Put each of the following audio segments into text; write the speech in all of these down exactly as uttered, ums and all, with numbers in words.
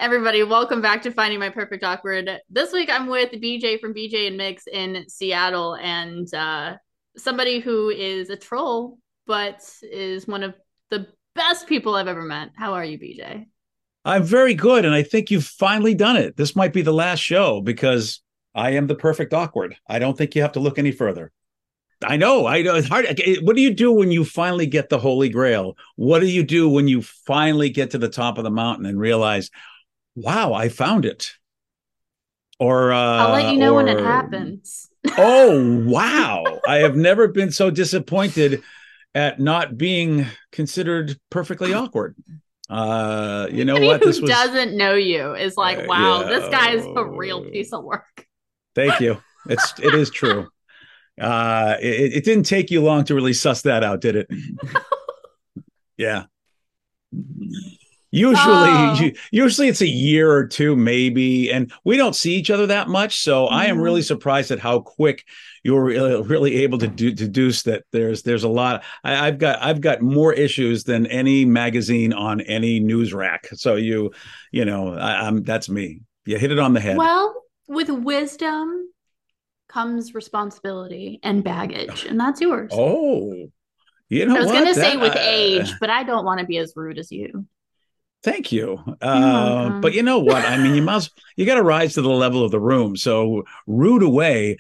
Everybody, welcome back to Finding My Perfect Awkward. This week I'm with B J from B J and Mix in Seattle, and uh, somebody who is a troll, but is one of the best people I've ever met. How are you, B J? I'm very good, and I think you've finally done it. This might be the last show because I am the perfect awkward. I don't think you have to look any further. I know, I know. It's hard. What do you do when you finally get the Holy Grail? What do you do when you finally get to the top of the mountain and realize, wow, I found it? Or, I'll let uh, you know when it or, happens. oh, wow, I have never been so disappointed at not being considered perfectly awkward. Uh, you know Anybody what? This who was, doesn't know you is like, uh, wow, this guy is a real yeah. piece of work. Thank you. It's it is true. Uh, it, it didn't take you long to really suss that out, did it? Yeah. Oh, Usually, usually it's a year or two, maybe, and we don't see each other that much. So I am really no. surprised at how quick you're really, really able to do, deduce that there's there's a lot. I, I've got I've got more issues than any magazine on any news rack. So you, you know, I, I'm that's me. You hit it on the head. Well, with wisdom comes responsibility and baggage, and that's yours. Oh, you know I was going what? to say That with uh, age, but I don't want to be as rude as you. Thank you. You're Uh, but welcome. you know what? I mean, you must you got to rise to the level of the room. So rude away.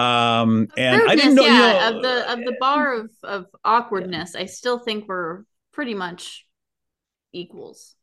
Um, and I didn't Rudeness, know, you yeah, of know, the of the bar of of awkwardness, I still think we're pretty much equals.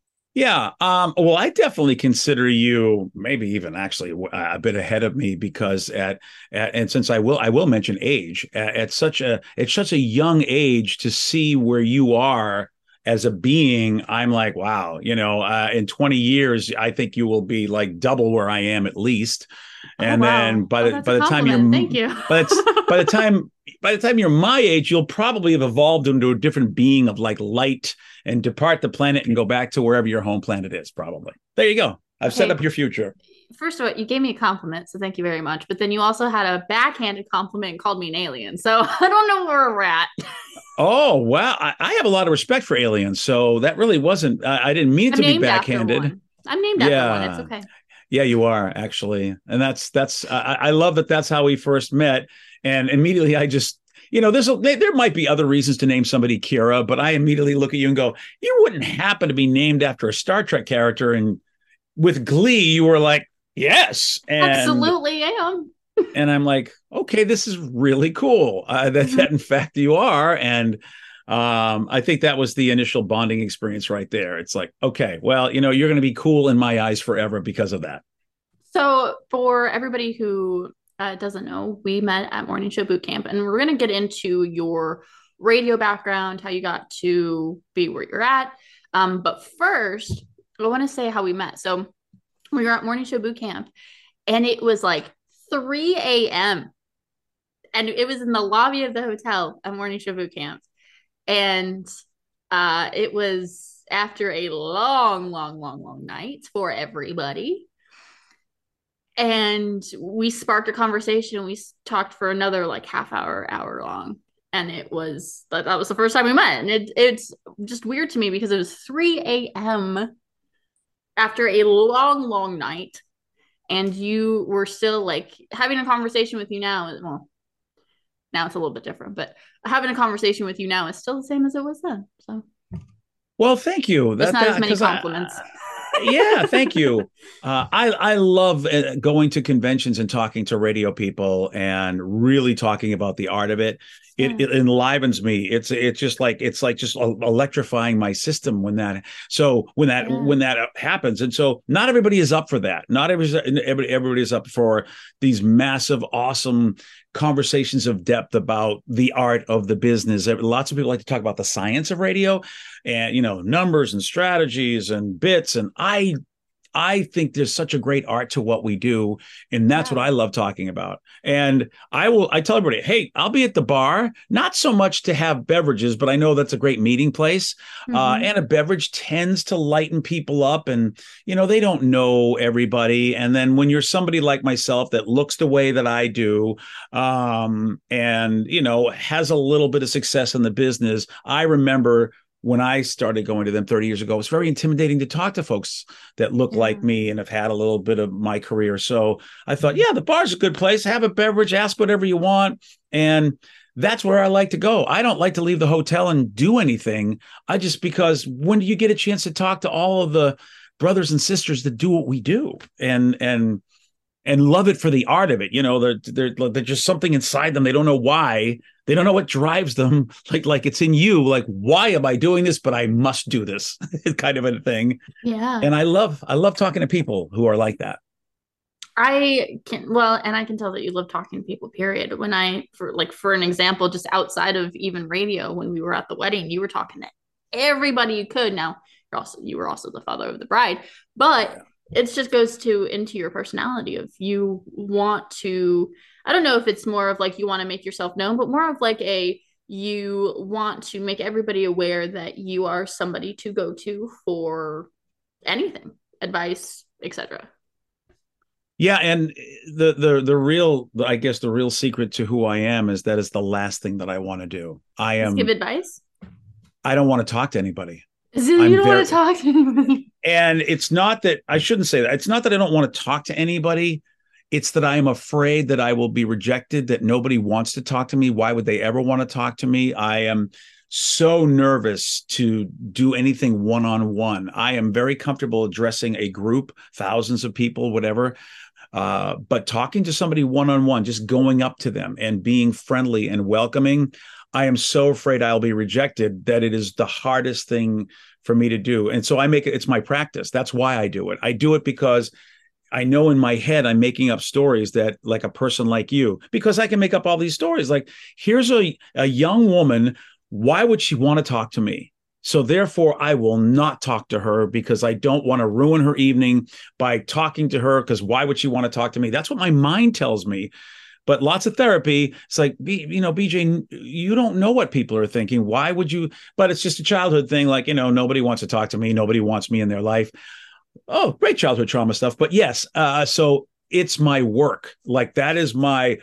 yeah. Um, well, I definitely consider you maybe even actually a bit ahead of me because at, at and since I will I will mention age at, at such a it's such a young age to see where you are as a being. I'm like, wow, you know, uh, in twenty years, I think you will be like double where I am at least. Oh And then wow. by Oh, the that's a by the time you're compliment. Thank you. by the, by the time by the time you're my age, you'll probably have evolved into a different being of like light and depart the planet and go back to wherever your home planet is, probably. There you go. I've set up Okay, your future. first of all, you gave me a compliment, so thank you very much. But then you also had a backhanded compliment and called me an alien. So I don't know where we're at. Oh, wow. I, I have a lot of respect for aliens. So that really wasn't, I, I didn't mean it I'm to be named after backhanded. one. I'm named after one. It's Yeah. okay. Yeah, you are actually. And that's, that's, I, I love that that's how we first met. And immediately I just, you know, there's a, there might be other reasons to name somebody Kira, but I immediately look at you and go, you wouldn't happen to be named after a Star Trek character. And with glee, you were like, yes. And Absolutely, I am. and I'm like, okay, this is really cool. Uh, that Mm-hmm. that in fact you are, and um, I think that was the initial bonding experience right there. It's like, okay, well, you know, you're going to be cool in my eyes forever because of that. So, for everybody who uh, doesn't know, we met at Morning Show Boot Camp, and we're going to get into your radio background, how you got to be where you're at. Um, but first, I want to say how we met. So, we were at Morning Show Boot Camp, and it was like three a m, and it was in the lobby of the hotel at Morning Show Boot Camp. And uh, it was after a long, long, long, long night for everybody, and we sparked a conversation. We talked for another like half hour, hour long, and it was that, that was the first time we met. And it, it's just weird to me because it was three a.m. after a long, long night, and you were still like having a conversation with you now. Well, now it's a little bit different, but having a conversation with you now is still the same as it was then. So Well, thank you. just That not as that many because I, compliments. yeah, thank you. Uh, I I love uh, going to conventions and talking to radio people and really talking about the art of it. It, Yeah. it enlivens me. It's it's just like it's like just electrifying my system when that so when that Yeah. when that happens. And so not everybody is up for that. Not everybody everybody, everybody is up for these massive, awesome conversations of depth about the art of the business. Lots of people like to talk about the science of radio and you know numbers and strategies and bits and I I think there's such a great art to what we do, and that's what Yeah. I love talking about. And I will I tell everybody, hey, I'll be at the bar, not so much to have beverages, but I know that's a great meeting place. Uh, Mm-hmm. and a beverage tends to lighten people up, and you know they don't know everybody. And then when you're somebody like myself that looks the way that I do, um, and you know has a little bit of success in the business, I remember when I started going to them thirty years ago, it was very intimidating to talk to folks that look Yeah. like me and have had a little bit of my career. So I thought, yeah, the bar's a good place. Have a beverage, ask whatever you want. And that's where I like to go. I don't like to leave the hotel and do anything. I just, because when do you get a chance to talk to all of the brothers and sisters that do what we do and, and, and love it for the art of it? You know, they're, they're, they're just something inside them. They don't know why. They don't know what drives them. Like, like it's in you. Like, why am I doing this? But I must do this kind of a thing. Yeah. And I love, I love talking to people who are like that. I can, well, and I can tell that you love talking to people, period. When I, for like, for an example, just outside of even radio, when we were at the wedding, you were talking to everybody you could. Now, you're also, you were also the father of the bride, but it just goes to into your personality of you want to, I don't know if it's more of like you want to make yourself known, but more of like a, you want to make everybody aware that you are somebody to go to for anything, advice, et cetera. Yeah, and the the the real, I guess, the real secret to who I am is that is the last thing that I want to do. I am. Just give advice. I don't want to talk to anybody. So you I'm don't very, want to talk to anybody. And it's not that I shouldn't say that. It's not that I don't want to talk to anybody. It's that I am afraid that I will be rejected, that nobody wants to talk to me. Why would they ever want to talk to me? I am so nervous to do anything one-on-one. I am very comfortable addressing a group, thousands of people, whatever. Uh, but talking to somebody one-on-one, just going up to them and being friendly and welcoming, I am so afraid I'll be rejected that it is the hardest thing for me to do. And so I make it, it's my practice. That's why I do it. I do it because I know in my head, I'm making up stories that like a person like you, because I can make up all these stories. Like, here's a, a young woman. Why would she want to talk to me? So therefore, I will not talk to her because I don't want to ruin her evening by talking to her, because why would she want to talk to me? That's what my mind tells me. But lots of therapy, it's like, you know, B J, you don't know what people are thinking. Why would you? But it's just a childhood thing. Like, you know, nobody wants to talk to me. Nobody wants me in their life. Oh, great childhood trauma stuff. But yes, uh, so it's my work. Like, that is my,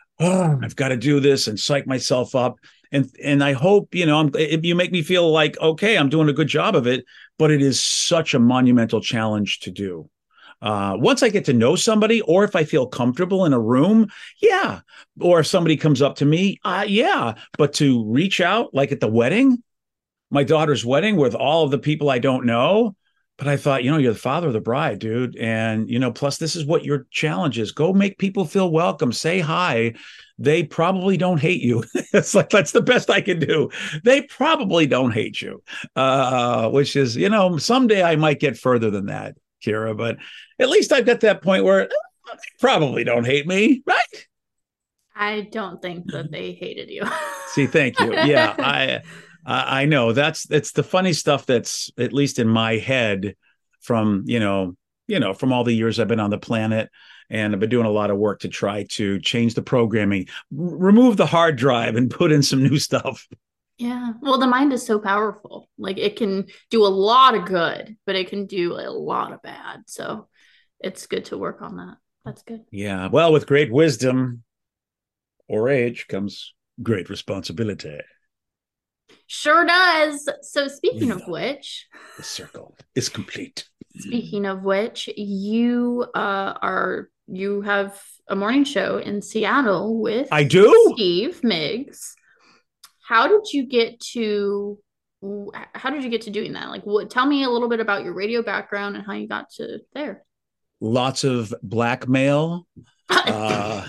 oh, I've got to do this and psych myself up. And and I hope, you know, I'm, if you make me feel like, okay, I'm doing a good job of it, but it is such a monumental challenge to do. Uh, once I get to know somebody, or if I feel comfortable in a room, yeah. Or if somebody comes up to me, uh, yeah. But to reach out, like at the wedding, my daughter's wedding with all of the people I don't know. But I thought, you know, you're the father of the bride, dude. And, you know, plus this is what your challenge is. Go make people feel welcome. Say hi. They probably don't hate you. It's like, that's the best I can do. They probably don't hate you, uh, which is, you know, someday I might get further than that, Kira. But at least I've got that point where they probably don't hate me, right? I don't think that they hated you. See, thank you. Yeah, I... I know that's it's the funny stuff that's at least in my head from, you know, you know, from all the years I've been on the planet, and I've been doing a lot of work to try to change the programming, r- remove the hard drive and put in some new stuff. Yeah. Well, the mind is so powerful. Like, it can do a lot of good, but it can do a lot of bad. So it's good to work on that. That's good. Yeah. Well, with great wisdom or age comes great responsibility. Sure does. So speaking of which, the circle is complete. Speaking of which, you uh, are you have a morning show in Seattle with I do Steve Miggs. How did you get to? How did you get to doing that? Like, what? Tell me a little bit about your radio background and how you got to there. Lots of blackmail. uh,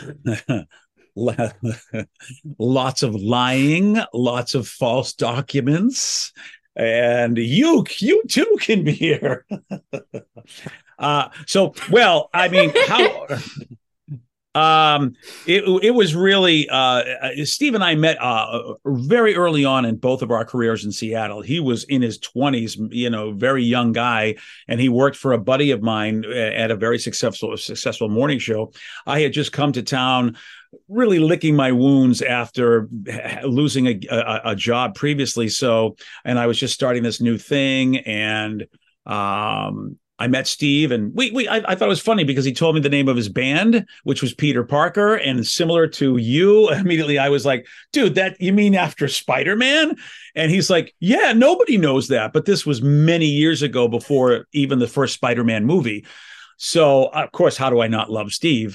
lots of lying, lots of false documents, and you you too can be here. uh so well I mean how um it it was really uh Steve and I met uh very early on in both of our careers in Seattle. He was in his twenties, you know, very young guy, and he worked for a buddy of mine at a very successful successful morning show. I had just come to town, really licking my wounds after losing a, a, a job previously. So, and I was just starting this new thing, and um, I met Steve, and we we I, I thought it was funny because he told me the name of his band, which was Peter Parker, and similar to you. Immediately, I was like, "Dude, that you mean after Spider-Man?" And he's like, "Yeah, nobody knows that, but this was many years ago, before even the first Spider-Man movie." So, of course, how do I not love Steve?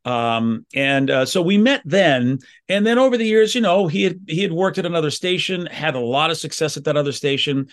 Um, and uh, so we met then, and then over the years, you know, he had he had worked at another station, had a lot of success at that other station,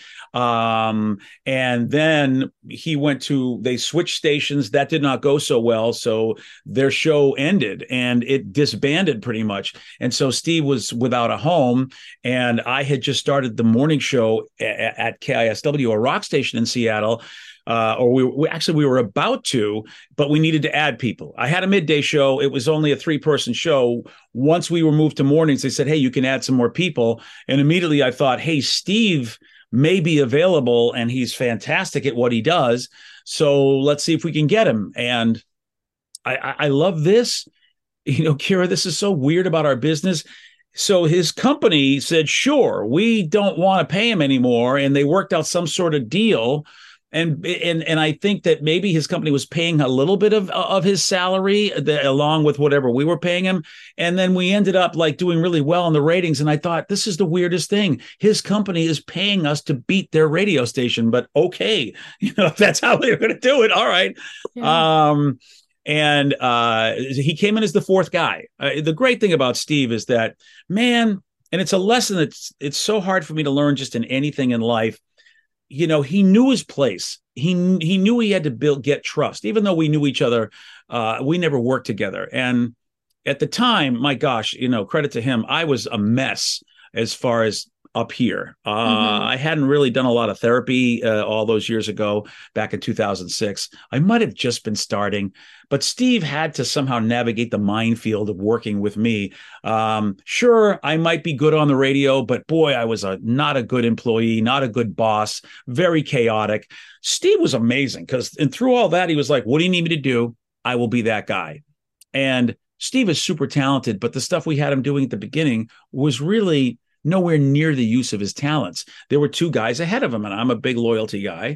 um, and then he went to they switched stations. That did not go so well, so their show ended and it disbanded pretty much. And so Steve was without a home, and I had just started the morning show at, at K I S W, a rock station in Seattle. Uh, or we, we actually we were about to, but we needed to add people. I had a midday show. It was only a three-person show. Once we were moved to mornings, they said, "Hey, you can add some more people." And immediately I thought, "Hey, Steve may be available, and he's fantastic at what he does. So let's see if we can get him." And I, I, I love this. You know, Kira, this is so weird about our business. So his company said, "Sure, we don't want to pay him anymore," and they worked out some sort of deal. And and and I think that maybe his company was paying a little bit of of his salary the, along with whatever we were paying him. And then we ended up like doing really well in the ratings. And I thought, this is the weirdest thing. His company is paying us to beat their radio station. But okay, you know, if that's how they're going to do it. All right. Yeah. Um, and uh, he came in as the fourth guy. Uh, the great thing about Steve is that, man, and it's a lesson that's it's so hard for me to learn just in anything in life. You know, he knew his place. He he knew he had to build, get trust, even though we knew each other. Uh, we never worked together. And at the time, my gosh, you know, credit to him, I was a mess as far as up here. Uh, mm-hmm. I hadn't really done a lot of therapy uh, all those years ago, back in two thousand six. I might have just been starting, but Steve had to somehow navigate the minefield of working with me. Um, sure, I might be good on the radio, but boy, I was a not a good employee, not a good boss, very chaotic. Steve was amazing because, and through all that, he was like, "What do you need me to do? I will be that guy." And Steve is super talented, but the stuff we had him doing at the beginning was really nowhere near the use of his talents. There were two guys ahead of him, and I'm a big loyalty guy.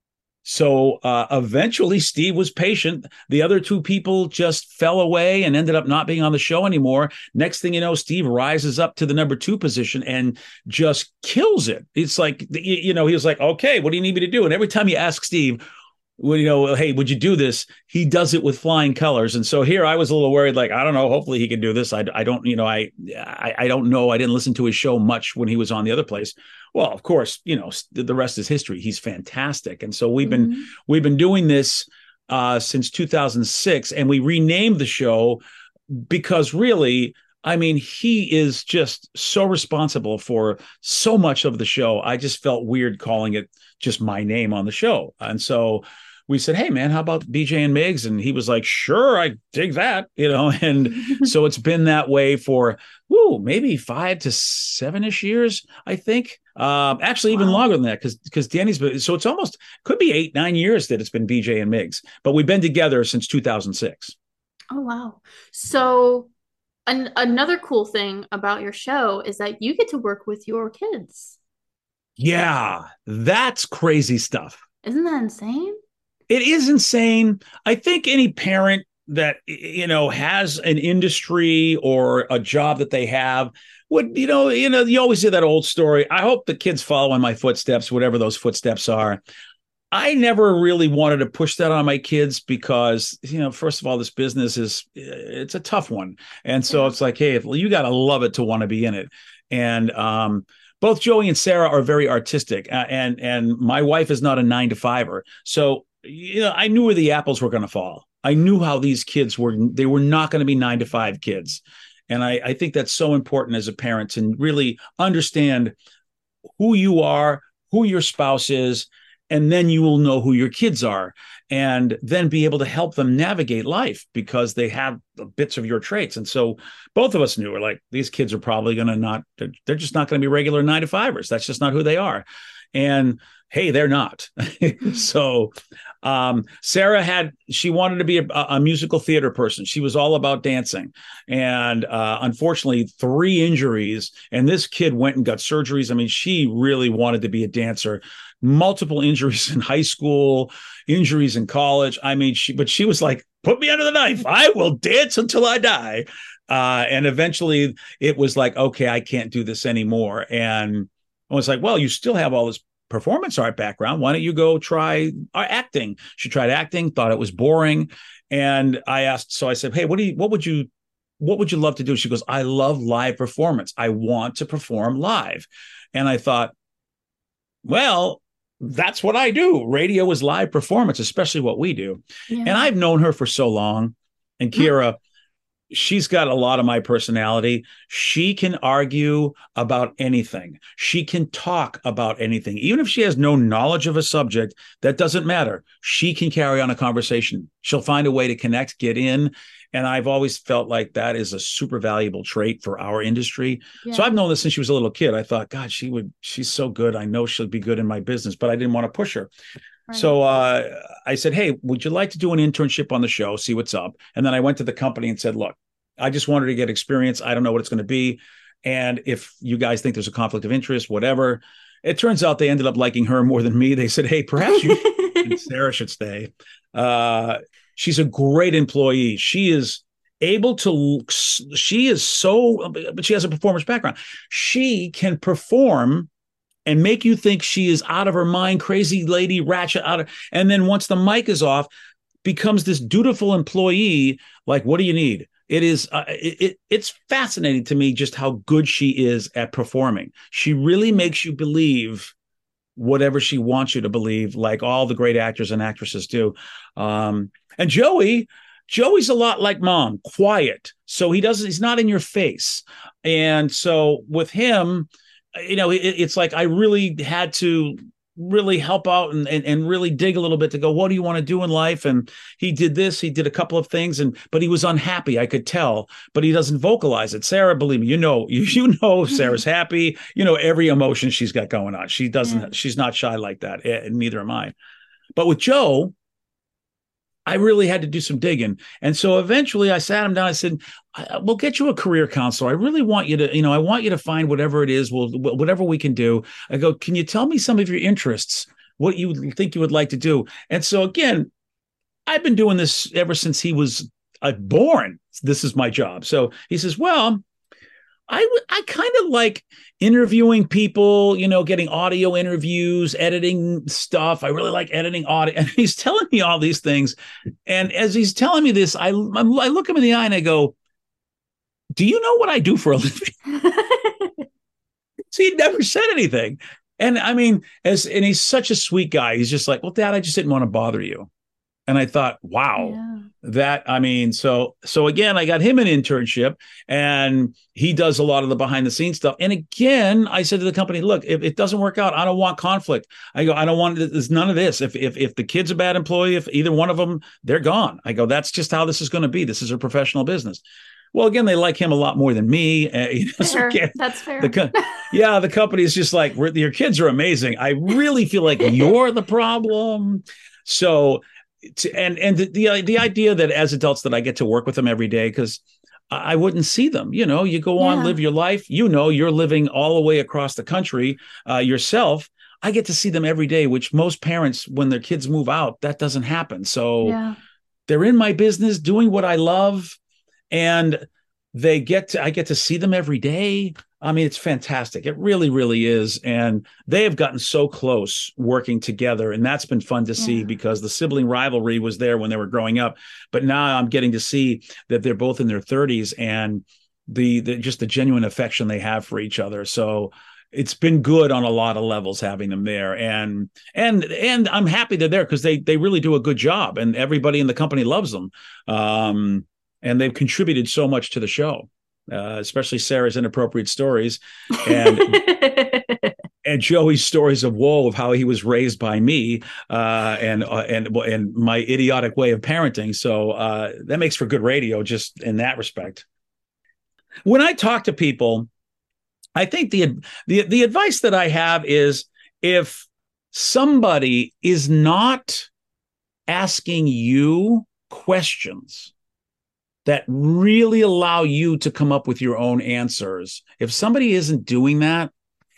So uh, eventually Steve was patient. The other two people just fell away and ended up not being on the show anymore. Next thing you know, Steve rises up to the number two position and just kills it. It's like, you know, he was like, "Okay, what do you need me to do?" And every time you ask Steve, well, you know, "Hey, would you do this?" he does it with flying colors. And so here I was a little worried, like, I don't know, hopefully he can do this. I, I don't, you know, I, I, I don't know. I didn't listen to his show much when he was on the other place. Well, of course, you know, the rest is history. He's fantastic. And so we've mm-hmm. been, we've been doing this uh, since two thousand six, and we renamed the show because really, I mean, he is just so responsible for so much of the show. I just felt weird calling it just my name on the show. And so we said, "Hey, man, how about B J and Migs?" And he was like, "Sure, I dig that," you know. And so it's been that way for, whoo, maybe five to seven-ish years, I think. Um, actually, even wow. longer than that, because because Danny's been, so it's almost, could be eight, nine years that it's been B J and Migs. But we've been together since two thousand six. Oh, wow. So an- another cool thing about your show is that you get to work with your kids. Yeah, that's crazy stuff. Isn't that insane? It is insane. I think any parent that, you know, has an industry or a job that they have would, you know, you know, you always hear that old story. I hope the kids follow in my footsteps, whatever those footsteps are. I never really wanted to push that on my kids because, you know, first of all, this business is, it's a tough one. And so yeah. it's like, hey, you got to love it to want to be in it. And, um, both Joey and Sarah are very artistic, uh, and and my wife is not a nine to fiver. So, you know, I knew where the apples were going to fall. I knew how these kids were. They were not going to be nine to five kids. And I, I think that's so important as a parent to really understand who you are, who your spouse is, and then you will know who your kids are, and then be able to help them navigate life because they have bits of your traits. And so both of us knew, we're like, these kids are probably going to not, they're, they're just not going to be regular nine to fivers. That's just not who they are. And hey, they're not. So um, Sarah had, she wanted to be a, a musical theater person. She was all about dancing. And uh, unfortunately, three injuries. And this kid went and got surgeries. I mean, she really wanted to be a dancer. Multiple injuries in high school, injuries in college. I mean, she, but she was like, put me under the knife. I will dance until I die. Uh, and eventually it was like, okay, I can't do this anymore. And I was like, well, you still have all this performance art background. Why don't you go try acting? She tried acting, thought it was boring. And I asked, so I said, hey, what do you, what would you, what would you love to do? She goes, I love live performance. I want to perform live. And I thought, well, that's what I do. Radio is live performance, especially what we do. Yeah. And I've known her for so long. And Kira, mm-hmm. she's got a lot of my personality. She can argue about anything. She can talk about anything. Even if she has no knowledge of a subject, that doesn't matter. She can carry on a conversation. She'll find a way to connect, get in. And I've always felt like that is a super valuable trait for our industry. Yeah. So I've known this since she was a little kid. I thought, God, she would, she's so good. I know she'll be good in my business, but I didn't want to push her. Right. So uh, I said, hey, would you like to do an internship on the show? See what's up. And then I went to the company and said, look, I just wanted to get experience. I don't know what it's going to be. And if you guys think there's a conflict of interest, whatever. It turns out they ended up liking her more than me. They said, hey, perhaps you and Sarah should stay. Uh, she's a great employee. She is able to, she is so, but she has a performance background. She can perform and make you think she is out of her mind, crazy lady, ratchet out of, and then once the mic is off, becomes this dutiful employee. Like, what do you need? It is, uh, it, it, it's fascinating to me just how good she is at performing. She really makes you believe whatever she wants you to believe, like all the great actors and actresses do. Um, and Joey, Joey's a lot like Mom, quiet. So he doesn't, he's not in your face. And so with him, you know, it, it's like I really had to really help out and, and and really dig a little bit to go, what do you want to do in life? And he did this, he did a couple of things, and but he was unhappy, I could tell, but he doesn't vocalize it. Sarah, believe me, you know, you, you know, if Sarah's happy, you know, every emotion she's got going on. She doesn't, yeah. She's not shy like that. And neither am I. But with Joe, I really had to do some digging. And so eventually I sat him down. I said, we'll get you a career counselor. I really want you to, you know, I want you to find whatever it is, we'll, whatever we can do. I go, can you tell me some of your interests, what you think you would like to do? And so again, I've been doing this ever since he was uh, born. This is my job. So he says, well, I, I kind of like interviewing people, you know, getting audio interviews, editing stuff. I really like editing audio. And he's telling me all these things. And as he's telling me this, I, I look him in the eye and I go, do you know what I do for a living? So he never said anything. And I mean, as and he's such a sweet guy. He's just like, well, Dad, I just didn't want to bother you. And I thought, wow, yeah. that, I mean, so, so again, I got him an internship and he does a lot of the behind the scenes stuff. And again, I said to the company, look, if it doesn't work out, I don't want conflict. I go, I don't want, there's none of this. If, if, if the kid's a bad employee, if either one of them, they're gone. I go, that's just how this is going to be. This is a professional business. Well, again, they like him a lot more than me. Uh, you know, so again, that's fair. The, yeah, the company is just like, your kids are amazing. I really feel like you're the problem. So, and and the, the the idea that as adults that I get to work with them every day, because I wouldn't see them. You know, you go on, yeah. live your life. You know, you're living all the way across the country uh, yourself. I get to see them every day, which most parents, when their kids move out, that doesn't happen. So yeah. they're in my business doing what I love. And they get to, I get to see them every day. I mean, it's fantastic. It really, really is. And they have gotten so close working together. And that's been fun to yeah. see because the sibling rivalry was there when they were growing up. But now I'm getting to see that they're both in their thirties and the, the just the genuine affection they have for each other. So it's been good on a lot of levels having them there. And and and I'm happy they're there because they they really do a good job. And everybody in the company loves them. Um, and they've contributed so much to the show. Uh, especially Sarah's inappropriate stories and and Joey's stories of woe of how he was raised by me uh, and uh, and and my idiotic way of parenting. So uh, that makes for good radio just in that respect. When I talk to people, I think the the the advice that I have is if somebody is not asking you questions that really allow you to come up with your own answers, if somebody isn't doing that,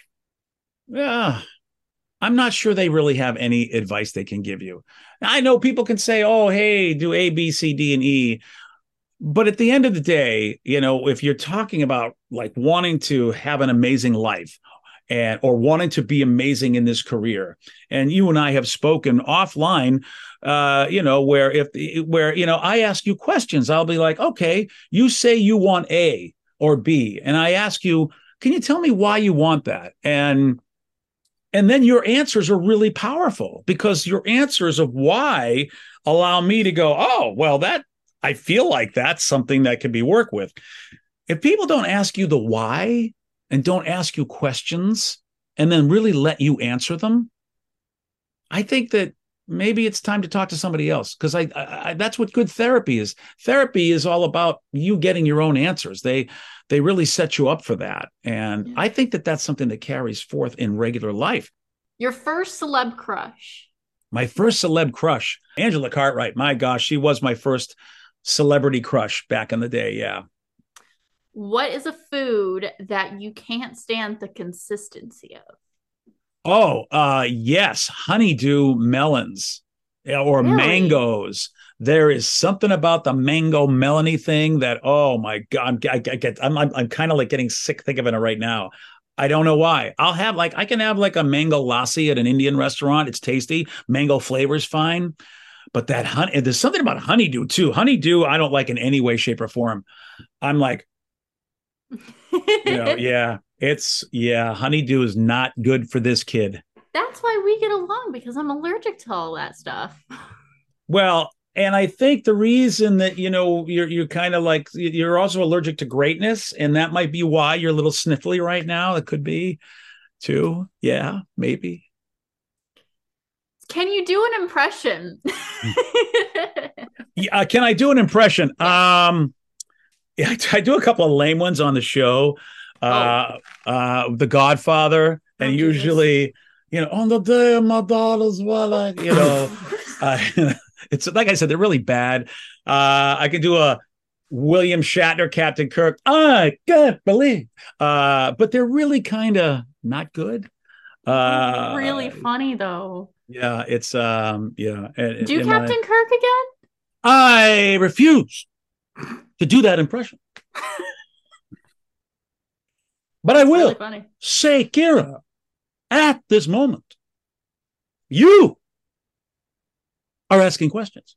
yeah, I'm not sure they really have any advice they can give you. I know people can say, oh, hey, do A, B, C, D, and E. But at the end of the day, you know, if you're talking about like wanting to have an amazing life and or wanting to be amazing in this career, and you and I have spoken offline, uh, you know, where if where, you know, I ask you questions, I'll be like, okay, you say you want A or B. And I ask you, can you tell me why you want that? And and then your answers are really powerful because your answers of why allow me to go, oh, well, that I feel like that's something that can be worked with. If people don't ask you the why and don't ask you questions and then really let you answer them, I think that maybe it's time to talk to somebody else, because I, I that's what good therapy is. Therapy is all about you getting your own answers. They they really set you up for that. And yeah. I think that that's something that carries forth in regular life. Your first celeb crush. My first celeb crush, Angela Cartwright. My gosh, she was my first celebrity crush back in the day. Yeah. What is a food that you can't stand the consistency of? Oh, uh, yes. Honeydew melons or really? Mangoes. There is something about the mango melony thing that, oh my God, I, I get, I'm, I'm, I'm kind of like getting sick thinking of it right now. I don't know why. I'll have like, I can have like a mango lassi at an Indian restaurant. It's tasty. Mango flavor's fine. But that honey, there's something about honeydew too. Honeydew, I don't like in any way, shape, or form. I'm like, you know, yeah, it's, yeah, honeydew is not good for this kid. That's why we get along, because I'm allergic to all that stuff. Well, and I think the reason that, you know, you're, you're kind of like, you're also allergic to greatness. And that might be why you're a little sniffly right now. It could be too. Yeah, maybe. Can you do an impression? Yeah, can I do an impression? Yeah. Um, yeah, I, I do a couple of lame ones on the show. Uh, oh. uh, The Godfather, oh, and usually, Jesus. you know, on the day of my daughter's wedding, you know, uh, it's like I said, they're really bad. Uh, I can do a William Shatner, Captain Kirk. I can't believe, uh, but they're really kind of not good. Uh, really funny though. Yeah, it's um, yeah. And, do and Captain I, Kirk again? I refuse to do that impression, but I will really say, Kira, at this moment, you are asking questions.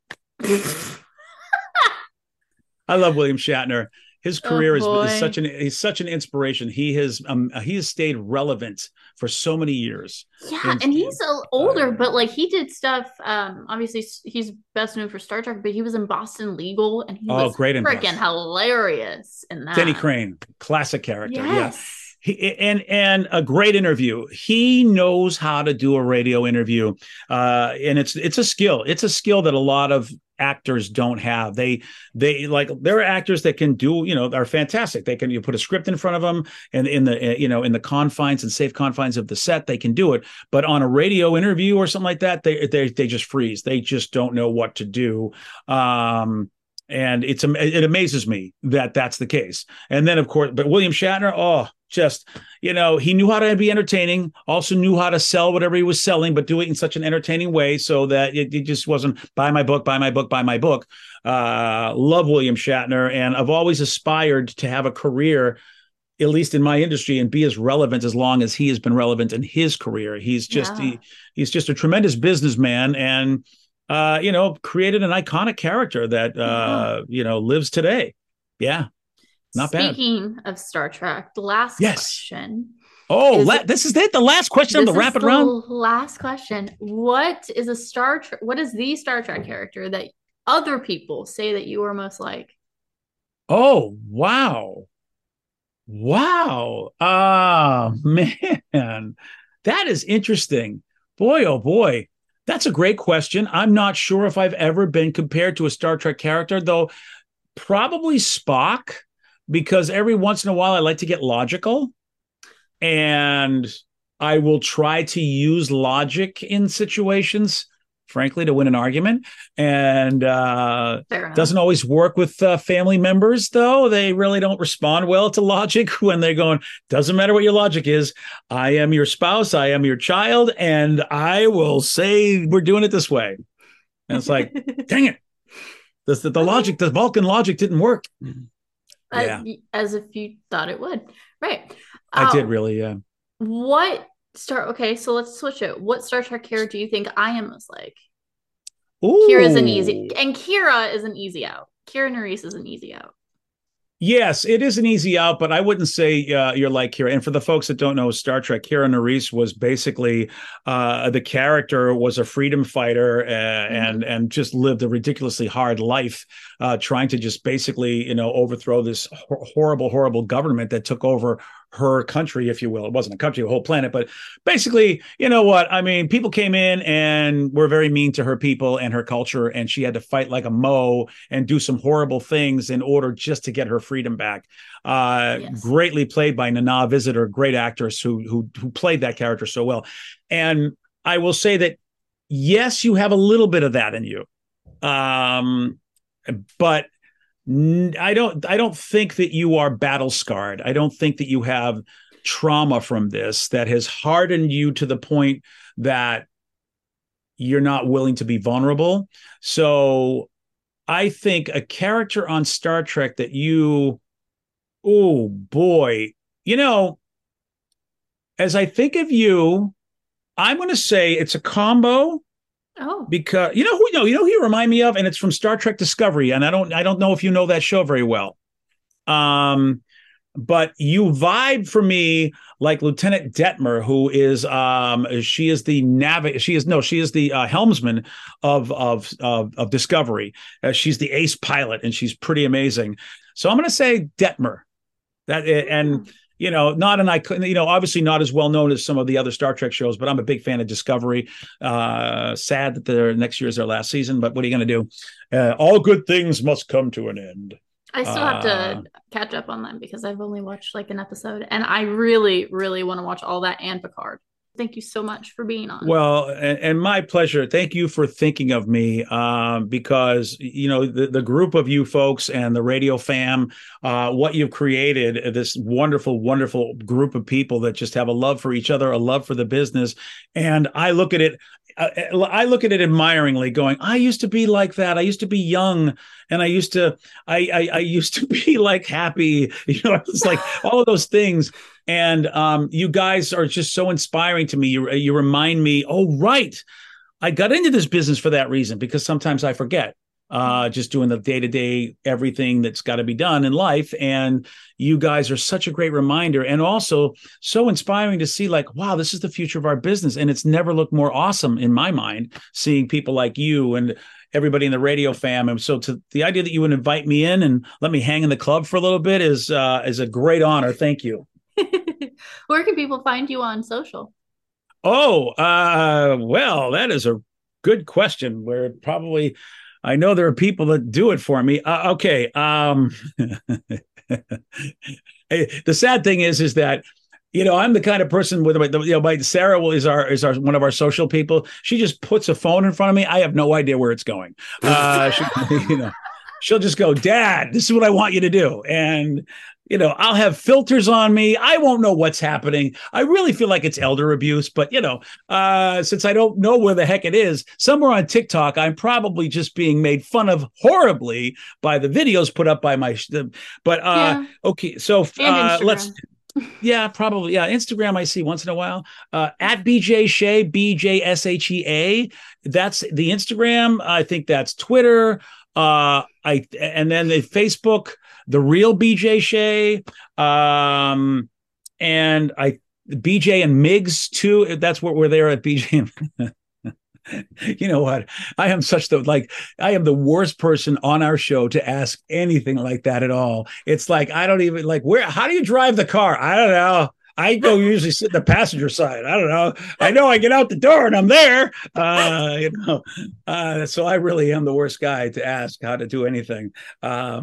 I love William Shatner. His career oh, is, is such an he's such an inspiration. He has um he has stayed relevant for so many years. Yeah, and, and he's uh, older, uh, but like he did stuff. Um, obviously he's best known for Star Trek, but he was in Boston Legal, and he oh, was great freaking hilarious in that. Denny Crane, classic character. Yes. Yeah. He, and and a great interview. He knows how to do a radio interview, uh, and it's it's a skill. It's a skill that a lot of actors don't have. They they like there are actors that can do, you know, are fantastic. They can, you put a script in front of them, and in the, you know, in the confines and safe confines of the set, they can do it. But on a radio interview or something like that, they they they just freeze. They just don't know what to do. Um, and it's it amazes me that that's the case. And then of course, but William Shatner, oh. Just, you know, he knew how to be entertaining, also knew how to sell whatever he was selling, but do it in such an entertaining way so that it, it just wasn't buy my book, buy my book, buy my book. Uh, love William Shatner. And I've always aspired to have a career, at least in my industry, and be as relevant as long as he has been relevant in his career. He's just, yeah. he, he's just a tremendous businessman, and, uh, you know, created an iconic character that, uh, yeah. you know, lives today. Yeah. Not bad. Speaking of Star Trek, the last yes. question. Oh, la- this is it. The last question of the rapid the round. Last question. What is a Star Trek? What is the Star Trek character that other people say that you are most like? Oh, wow. Wow. Ah, uh, man. That is interesting. Boy, oh boy. That's a great question. I'm not sure if I've ever been compared to a Star Trek character, though probably Spock. Because every once in a while I like to get logical, and I will try to use logic in situations, frankly, to win an argument. And uh, doesn't always work with uh, family members, though. They really don't respond well to logic when they're going, doesn't matter what your logic is. I am your spouse. I am your child. And I will say we're doing it this way. And it's like, dang it. The, the, the logic, the Vulcan logic didn't work. Yeah. As, as if you thought it would. Right. I uh, did really, yeah. What Star, okay, so let's switch it. What Star Trek character do you think I am most like? Ooh. Kira's an easy, and Kira is an easy out. Kira Nerys is an easy out. Yes, it is an easy out, but I wouldn't say uh, you're like Kira. And for the folks that don't know Star Trek, Kira Nerys was basically uh, the character was a freedom fighter uh, mm-hmm. and and just lived a ridiculously hard life, uh, trying to just basically you know overthrow this hor- horrible, horrible government that took over her country, if you will. It wasn't a country, a whole planet, but basically, you know what? I mean, people came in and were very mean to her people and her culture, and she had to fight like a Mo and do some horrible things in order just to get her freedom back. Uh, yes. Greatly played by Nana Visitor, great actress who who who played that character so well. And I will say that yes, you have a little bit of that in you, um, but. I don't I don't think that you are battle scarred. I don't think that you have trauma from this that has hardened you to the point that you're not willing to be vulnerable. So I think a character on Star Trek that you, oh boy, you know, as I think of you, I'm going to say it's a combo. Oh, because you know who you know you know who you remind me of, and it's from Star Trek Discovery, and I don't I don't know if you know that show very well, um, but you vibe for me like Lieutenant Detmer, who is um she is the nav she is no she is the uh, helmsman of of of, of Discovery. Uh, she's the ace pilot, and she's pretty amazing. So I'm going to say Detmer. That and. You know, not an icon, you know, obviously not as well known as some of the other Star Trek shows, but I'm a big fan of Discovery. Uh, sad that their next year is their last season, but what are you going to do? Uh, all good things must come to an end. I still have uh, to catch up on them because I've only watched like an episode, and I really, really want to watch all that and Picard. Thank you so much for being on. Well, and, and my pleasure. Thank you for thinking of me um, because, you know, the, the group of you folks and the radio fam, uh, what you've created, this wonderful, wonderful group of people that just have a love for each other, a love for the business. And I look at it. I look at it admiringly going, I used to be like that. I used to be young and I used to, I, I, I used to be like happy, you know, it's like all of those things. And um, you guys are just so inspiring to me. You, you remind me, oh, right. I got into this business for that reason, because sometimes I forget. Uh, just doing the day-to-day everything that's got to be done in life. And you guys are such a great reminder, and also so inspiring to see like, wow, this is the future of our business. And it's never looked more awesome in my mind, seeing people like you and everybody in the radio fam. And so to the idea that you would invite me in and let me hang in the club for a little bit is, uh, is a great honor. Thank you. Where can people find you on social? Oh, uh, well, that is a good question. Where probably, I know there are people that do it for me. Uh, okay. Um, the sad thing is, is that, you know, I'm the kind of person with, you know, my Sarah is our, is our, one of our social people. She just puts a phone in front of me. I have no idea where it's going. Uh, she, you know, she'll just go, Dad, this is what I want you to do. And, you know, I'll have filters on me. I won't know what's happening. I really feel like it's elder abuse, but you know, uh, since I don't know where the heck it is, somewhere on TikTok, I'm probably just being made fun of horribly by the videos put up by my, but uh, yeah. Okay. So uh, let's, yeah, probably. Yeah. Instagram, I see once in a while, uh, at B J Shea, B J S H E A. That's the Instagram. I think that's Twitter. Uh, I, and then the Facebook, The Real B J Shea, um, and I B J and Migs too. That's what we're there at B J. You know what? I am such the like I am the worst person on our show to ask anything like that at all. It's like I don't even like where. How do you drive the car? I don't know. I go usually sit in the passenger side. I don't know. I know I get out the door and I'm there. Uh, you know, uh, so I really am the worst guy to ask how to do anything. Um,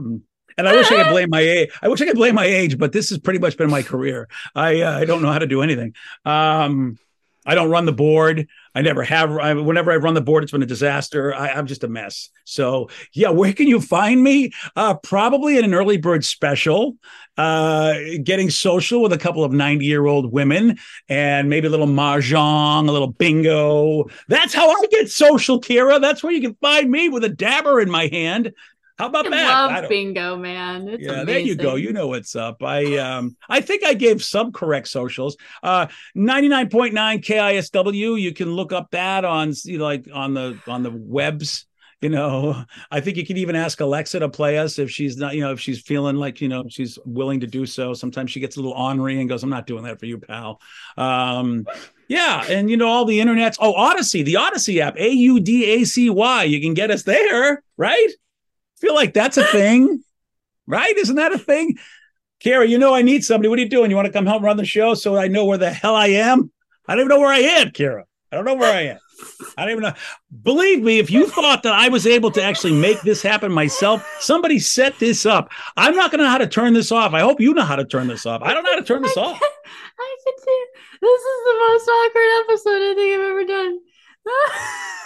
And I wish I could blame my age. I wish I could blame my age, but this has pretty much been my career. I uh, I don't know how to do anything. Um, I don't run the board. I never have. I, whenever I run the board, it's been a disaster. I, I'm just a mess. So yeah, where can you find me? Uh, probably in an early bird special, uh, getting social with a couple of ninety year old women and maybe a little mahjong, a little bingo. That's how I get social, Kira. That's where you can find me with a dabber in my hand. How about I that? love I bingo, man. It's yeah, amazing. there you go. You know what's up. I um I think I gave some correct socials. Uh ninety-nine point nine K I S W. You can look up that on you know, like on the on the webs. You know, I think you can even ask Alexa to play us if she's not, you know, if she's feeling like, you know, she's willing to do so. Sometimes she gets a little ornery and goes, I'm not doing that for you, pal. Um, yeah. And, you know, all the internets. Oh, Odyssey, the Odyssey app, A U D A C Y. You can get us there, right? Feel like that's a thing, right? Isn't that a thing? Kara, you know I need somebody. What are you doing? You want to come help run the show so I know where the hell I am? I don't even know where I am, Kara. I don't know where I am. I don't even know. Believe me, if you thought that I was able to actually make this happen myself, somebody set this up. I'm not going to know how to turn this off. I hope you know how to turn this off. I don't know how to turn this I off. Can, I can do. This is the most awkward episode I think I've ever done.